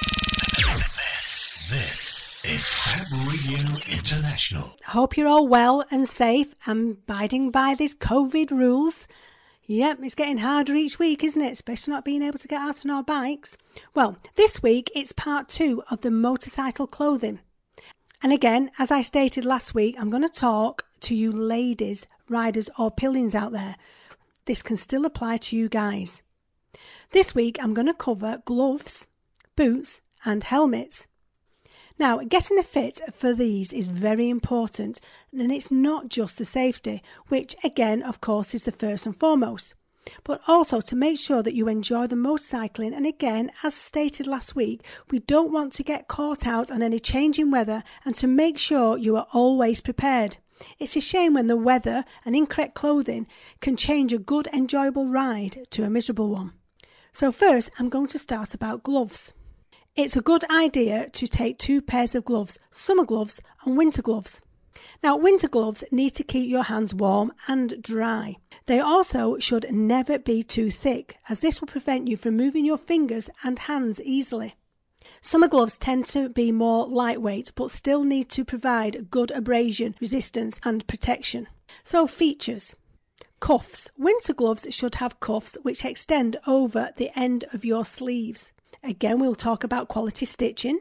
This is Fab Radio International. Hope you're all well and safe and abiding by these COVID rules. Yep, it's getting harder each week, isn't it? Especially not being able to get out on our bikes. Well, this week it's part 2 of the motorcycle clothing. And again, as I stated last week, I'm going to talk to you ladies, riders or pillions out there. This can still apply to you guys. This week I'm going to cover gloves, boots and helmets. Now, getting a fit for these is very important, and it's not just the safety, which again, of course, is the first and foremost, but also to make sure that you enjoy the motorcycling. And again, as stated last week, we don't want to get caught out on any changing weather, and to make sure you are always prepared. It's a shame when the weather and incorrect clothing can change a good, enjoyable ride to a miserable one. So first, I'm going to start about gloves. It's a good idea to take 2 pairs of gloves, summer gloves and winter gloves. Now, winter gloves need to keep your hands warm and dry. They also should never be too thick, as this will prevent you from moving your fingers and hands easily. Summer gloves tend to be more lightweight, but still need to provide good abrasion resistance and protection. So, features. Cuffs. Winter gloves should have cuffs which extend over the end of your sleeves. Again, we'll talk about quality stitching,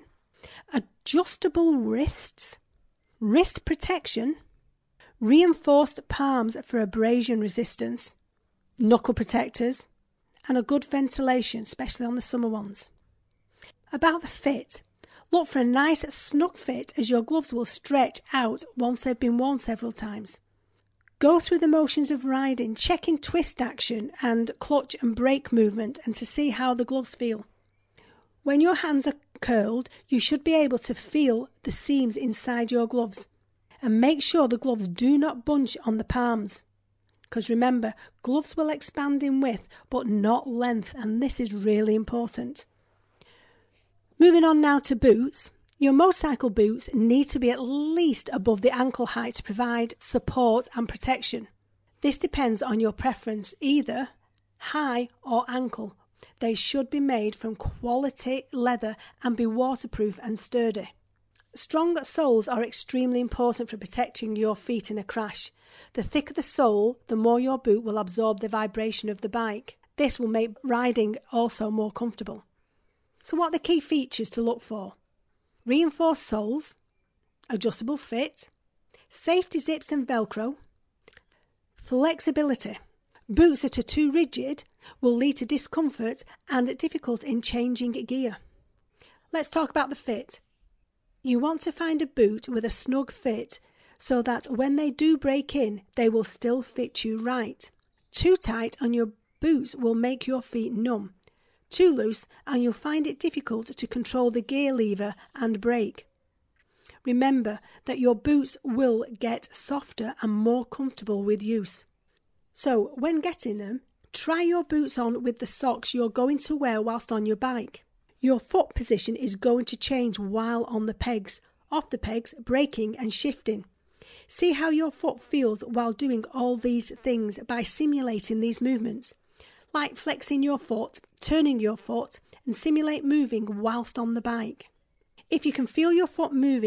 adjustable wrists, wrist protection, reinforced palms for abrasion resistance, knuckle protectors, and a good ventilation, especially on the summer ones. About the fit, look for a nice snug fit, as your gloves will stretch out once they've been worn several times. Go through the motions of riding, checking twist action and clutch and brake movement, and to see how the gloves feel. When your hands are curled, you should be able to feel the seams inside your gloves. And make sure the gloves do not bunch on the palms. Because remember, gloves will expand in width, but not length, and this is really important. Moving on now to boots. Your motorcycle boots need to be at least above the ankle height to provide support and protection. This depends on your preference, either high or ankle. They should be made from quality leather and be waterproof and sturdy. Strong soles are extremely important for protecting your feet in a crash. The thicker the sole, the more your boot will absorb the vibration of the bike. This will make riding also more comfortable. So what are the key features to look for? Reinforced soles, adjustable fit, safety zips and Velcro, flexibility. Boots that are too rigid will lead to discomfort and difficulty in changing gear. Let's talk about the fit. You want to find a boot with a snug fit so that when they do break in, they will still fit you right. Too tight on your boots will make your feet numb. Too loose and you'll find it difficult to control the gear lever and brake. Remember that your boots will get softer and more comfortable with use. So when getting them, try your boots on with the socks you're going to wear whilst on your bike. Your foot position is going to change while on the pegs, off the pegs, braking and shifting. See how your foot feels while doing all these things by simulating these movements, like flexing your foot, turning your foot, and simulate moving whilst on the bike. If you can feel your foot moving,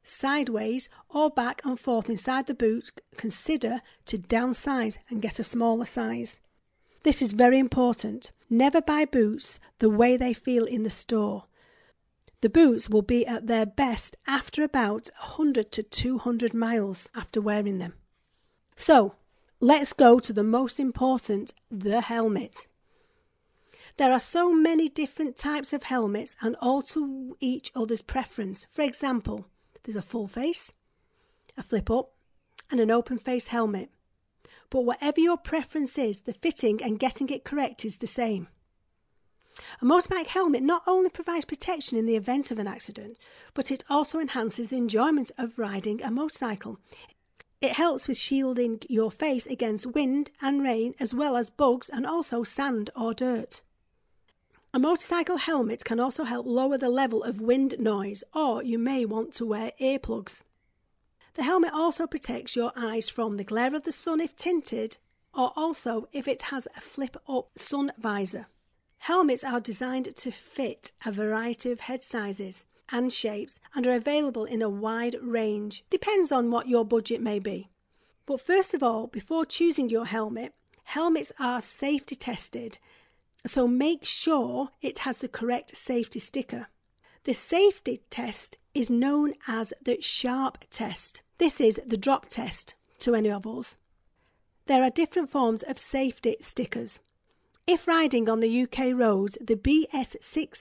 sideways or back and forth inside the boot, consider to downsize and get a smaller size. This is very important. Never buy boots the way they feel in the store. The boots will be at their best after about 100 to 200 miles after wearing them. So, let's go to the most important, the helmet. There are so many different types of helmets and all to each other's preference. For example, there's a full face, a flip up, and an open face helmet. But whatever your preference is, the fitting and getting it correct is the same. A motorbike helmet not only provides protection in the event of an accident, but it also enhances the enjoyment of riding a motorcycle. It helps with shielding your face against wind and rain, as well as bugs and also sand or dirt. A motorcycle helmet can also help lower the level of wind noise, or you may want to wear earplugs. The helmet also protects your eyes from the glare of the sun if tinted, or also if it has a flip-up sun visor. Helmets are designed to fit a variety of head sizes and shapes and are available in a wide range. Depends on what your budget may be. But first of all, before choosing your helmet, helmets are safety tested, so make sure it has the correct safety sticker. The safety test is known as the SHARP test. This is the drop test to any of us. There are different forms of safety stickers. If riding on the UK roads, the BS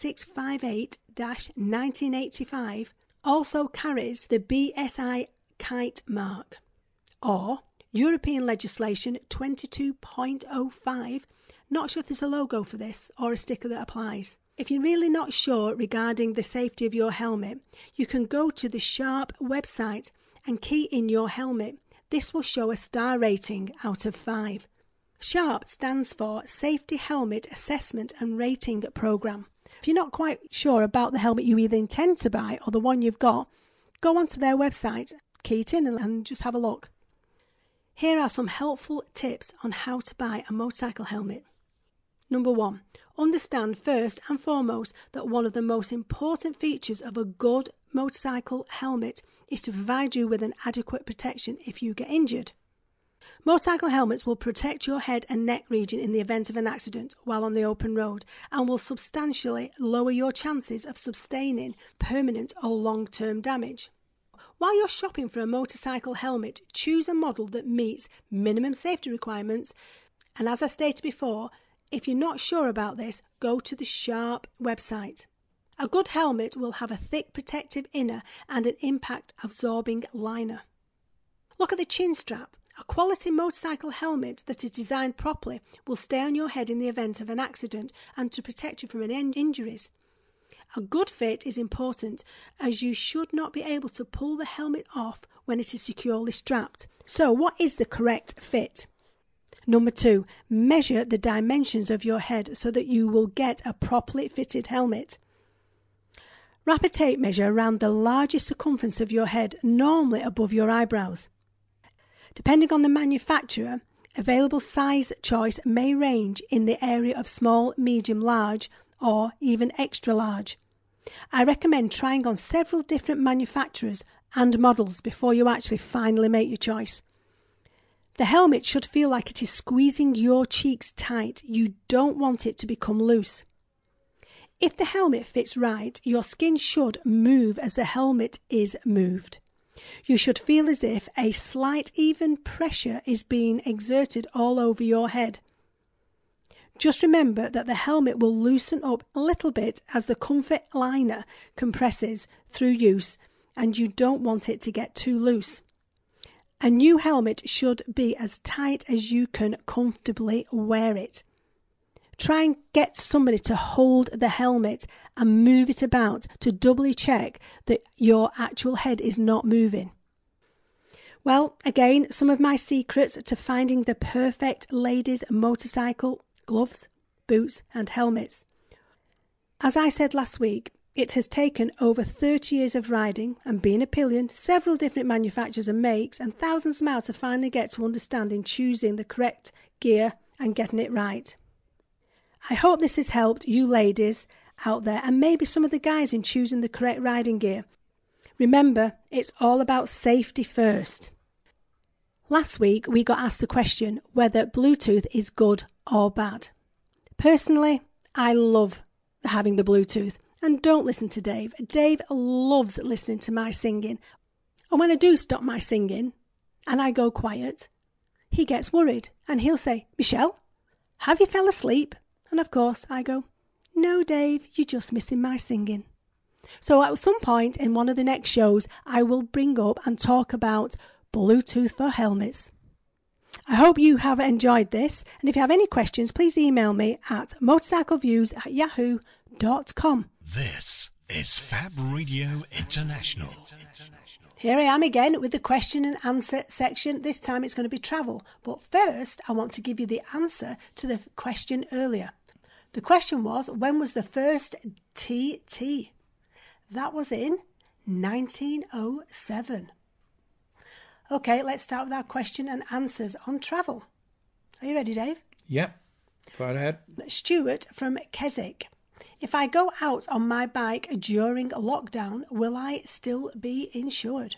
6658-1985 also carries the BSI kite mark, or European legislation 22.05. Not sure if there's a logo for this or a sticker that applies. If you're really not sure regarding the safety of your helmet, you can go to the SHARP website and key in your helmet. This will show a star rating out of 5. SHARP stands for Safety Helmet Assessment and Rating Programme. If you're not quite sure about the helmet you either intend to buy or the one you've got, go onto their website, key it in and just have a look. Here are some helpful tips on how to buy a motorcycle helmet. Number 1. Understand first and foremost that one of the most important features of a good motorcycle helmet is to provide you with an adequate protection if you get injured. Motorcycle helmets will protect your head and neck region in the event of an accident while on the open road and will substantially lower your chances of sustaining permanent or long-term damage. While you're shopping for a motorcycle helmet, choose a model that meets minimum safety requirements, and as I stated before, if you're not sure about this, go to the SHARP website. A good helmet will have a thick protective inner and an impact-absorbing liner. Look at the chin strap. A quality motorcycle helmet that is designed properly will stay on your head in the event of an accident and to protect you from any injuries. A good fit is important, as you should not be able to pull the helmet off when it is securely strapped. So what is the correct fit? Number 2, measure the dimensions of your head so that you will get a properly fitted helmet. Wrap a tape measure around the largest circumference of your head, normally above your eyebrows. Depending on the manufacturer, available size choice may range in the area of small, medium, large, or even extra large. I recommend trying on several different manufacturers and models before you actually finally make your choice. The helmet should feel like it is squeezing your cheeks tight. You don't want it to become loose. If the helmet fits right, your skin should move as the helmet is moved. You should feel as if a slight even pressure is being exerted all over your head. Just remember that the helmet will loosen up a little bit as the comfort liner compresses through use, and you don't want it to get too loose. A new helmet should be as tight as you can comfortably wear it. Try and get somebody to hold the helmet and move it about to doubly check that your actual head is not moving. Well, again, some of my secrets to finding the perfect ladies' motorcycle gloves, boots and helmets. As I said last week, it has taken over 30 years of riding and being a pillion, several different manufacturers and makes, and thousands of miles to finally get to understanding choosing the correct gear and getting it right. I hope this has helped you ladies out there and maybe some of the guys in choosing the correct riding gear. Remember, it's all about safety first. Last week, we got asked the question whether Bluetooth is good or bad. Personally, I love having the Bluetooth. And don't listen to Dave. Dave loves listening to my singing. And when I do stop my singing and I go quiet, he gets worried and he'll say, "Michelle, have you fell asleep?" And of course I go, "No, Dave, you're just missing my singing." So at some point in one of the next shows, I will bring up and talk about Bluetooth for helmets. I hope you have enjoyed this, and if you have any questions, please email me at motorcycleviews@yahoo.com. This is Fab Radio International. Here I am again with the question and answer section. This time it's going to be travel. But first, I want to give you the answer to the question earlier. The question was, when was the first TT? That was in 1907. Okay, let's start with our question and answers on travel. Are you ready, Dave? Yep. Far ahead. Stuart from Keswick. If I go out on my bike during lockdown, will I still be insured?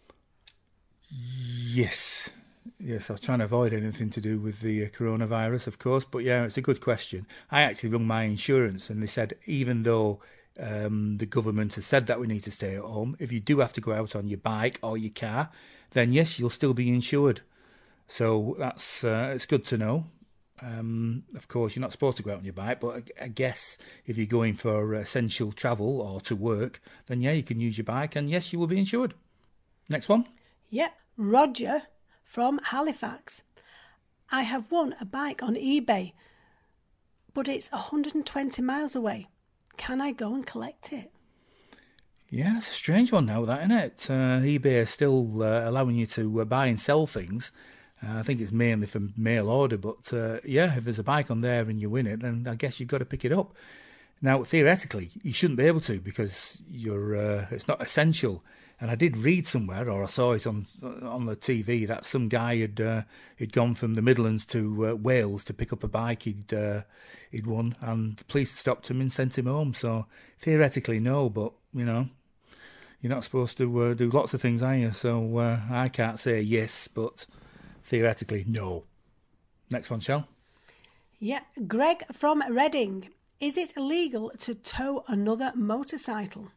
Yes. Yes, I was trying to avoid anything to do with the coronavirus, of course. But yeah, it's a good question. I actually rung my insurance and they said even though the government has said that we need to stay at home, if you do have to go out on your bike or your car, then yes, you'll still be insured. So that's it's good to know. Of course, you're not supposed to go out on your bike, but I guess if you're going for essential travel or to work, then yeah, you can use your bike and yes, you will be insured. Next one. Yep, Roger from Halifax. I have won a bike on eBay, but it's 120 miles away. Can I go and collect it? Yeah, it's a strange one now, that, isn't it? eBay is still allowing you to buy and sell things. I think it's mainly for mail order, but yeah, if there's a bike on there and you win it, then I guess you've got to pick it up. Now, theoretically, you shouldn't be able to because it's not essential. And I did read somewhere, or I saw it on the TV, that some guy had gone from the Midlands to Wales to pick up a bike he'd won, and the police stopped him and sent him home. So theoretically, no, but you know, you're not supposed to do lots of things, are you? So I can't say yes, but theoretically, no. Next one, Shell. Yeah, Greg from Reading. Is it illegal to tow another motorcycle?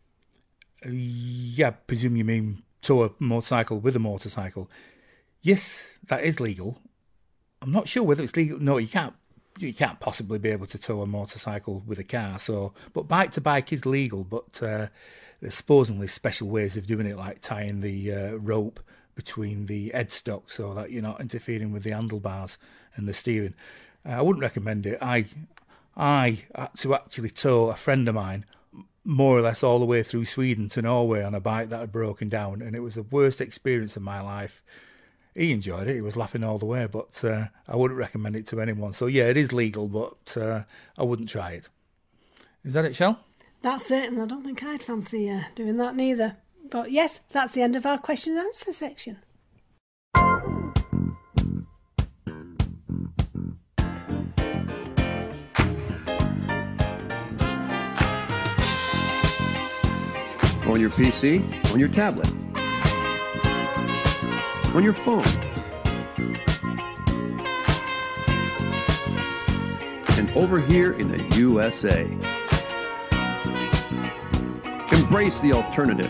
Yeah, presume you mean tow a motorcycle with a motorcycle. Yes, that is legal. I'm not sure whether it's legal. No, you can't. You can't possibly be able to tow a motorcycle with a car. So, but bike to bike is legal. But there's supposedly special ways of doing it, like tying the rope between the headstock so that you're not interfering with the handlebars and the steering. I wouldn't recommend it. I had to actually tow a friend of mine more or less all the way through Sweden to Norway on a bike that had broken down, and it was the worst experience of my life. He enjoyed it, he was laughing all the way, but I wouldn't recommend it to anyone. So yeah, it is legal, but I wouldn't try it. Is that it, Shell? That's it, and I don't think I'd fancy doing that neither. But yes, that's the end of our question and answer section. On your PC, on your tablet, on your phone, and over here in the USA. Embrace the alternative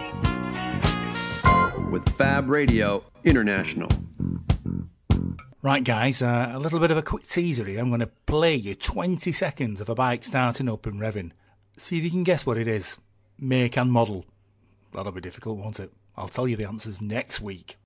with Fab Radio International. Right, guys, a little bit of a quick teaser here. I'm going to play you 20 seconds of a bike starting up and revving. See if you can guess what it is. Make and model. That'll be difficult, won't it? I'll tell you the answers next week.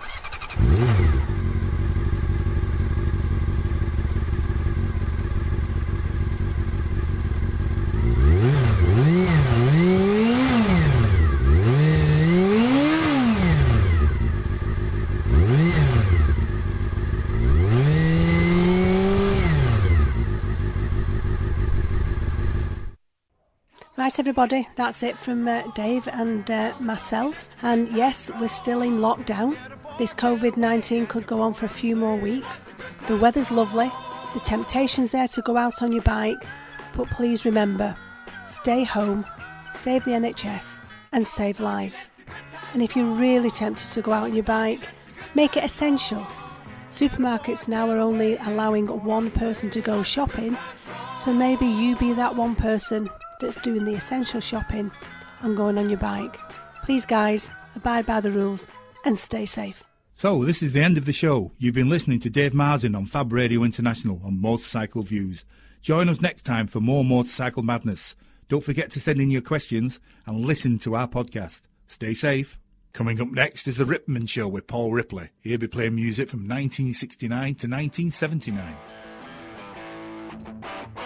Right, everybody, that's it from Dave and myself. And yes, we're still in lockdown. This COVID-19 could go on for a few more weeks. The weather's lovely. The temptation's there to go out on your bike. But please remember, stay home, save the NHS, and save lives. And if you're really tempted to go out on your bike, make it essential. Supermarkets now are only allowing one person to go shopping, so maybe you be that one person that's doing the essential shopping and going on your bike. Please guys, abide by the rules and stay safe. So, this is the end of the show. You've been listening to Dave Marsden on Fab Radio International on Motorcycle Views. Join us next time for more motorcycle madness. Don't forget to send in your questions and listen to our podcast. Stay safe. Coming up next is The Ripman Show with Paul Ripley. He'll be playing music from 1969 to 1979.